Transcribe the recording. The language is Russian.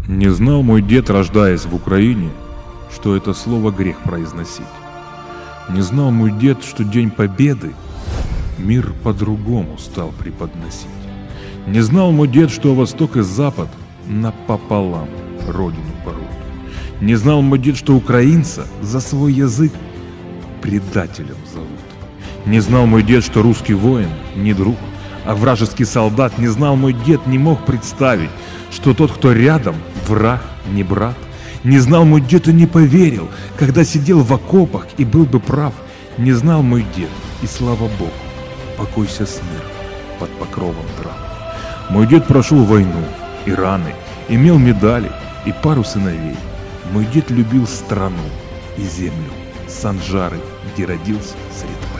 Не знал мой дед, рождаясь в Украине, что это слово грех произносить. Не знал мой дед, что День Победы мир по-другому стал преподносить. Не знал мой дед, что Восток и Запад напополам родину порут. Не знал мой дед, что украинца за свой язык предателем зовут. Не знал мой дед, что русский воин не друг, а вражеский солдат. Не знал мой дед, не мог представить, что тот, кто рядом, враг, не брат. Не знал мой дед и не поверил, когда сидел в окопах и был бы прав. Не знал мой дед, и слава Богу, покойся с миром под покровом трав. Мой дед прошел войну и раны, имел медали и пару сыновей. Мой дед любил страну и землю, Санжары, где родился сред